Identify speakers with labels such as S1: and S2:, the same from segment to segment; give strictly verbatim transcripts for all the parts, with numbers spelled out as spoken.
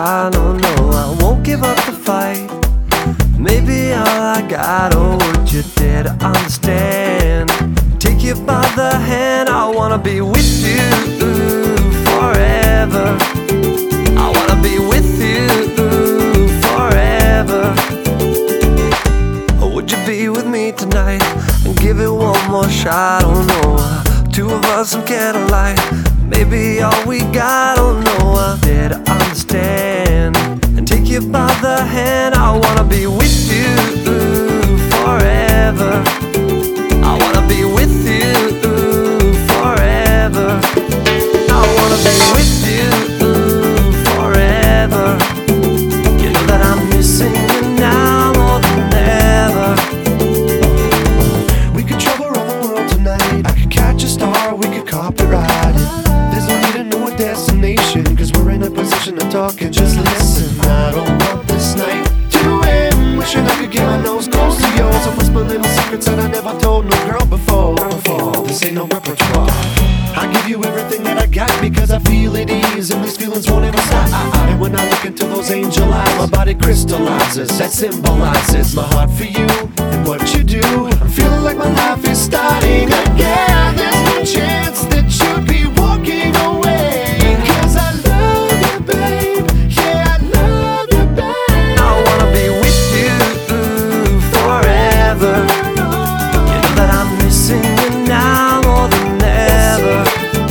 S1: shot. No, no, I won't give up the fight. Maybe all I got, oh, would you dare to understand? Take you by the hand, I wanna be with you forever. I wanna be with you forever. Would you be with me tonight and give it one more shot? Oh no, two of us in candlelight, maybe all we got. Oh no, I dare to understand and take you by the hand. I wanna be with you forever. I wanna be with you forever. I wanna be with you forever. You know that I'm missing you now more than ever.
S2: We could travel around the world tonight. I could catch a star, we could copyright it. There's no need to know a destination, cause we're in a position to talk and just listen. I don't want this night to end, wishing I could get my nose close to yours and whisper little secrets that I never told no girl before. Before this ain't no repertoire. I give you everything that I got because I feel at ease and these feelings won't ever stop. And when I look into those angel eyes, my body crystallizes. That symbolizes my heart for you and what you do. I'm feeling like my life is starting again. There's no chance that you'd be walking away, cause I love you, babe. Yeah, I love you, babe.
S1: I wanna be with you forever. You know that I'm missing you now more than ever.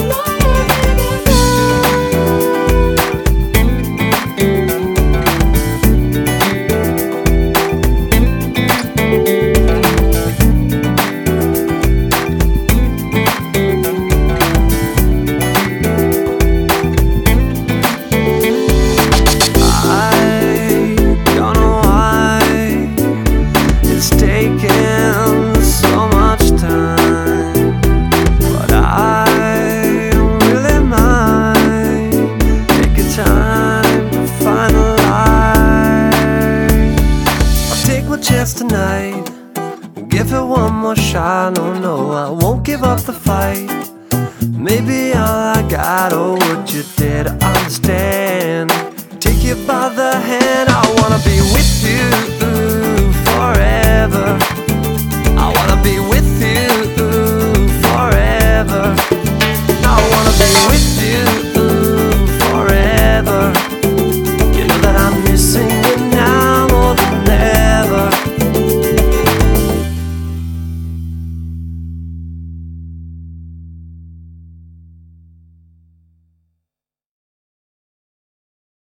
S1: Chance tonight, give it one more shot. No, no, I won't give up the fight. Maybe all I got, oh, would you dare to understand? Take you by the hand, I wanna be with you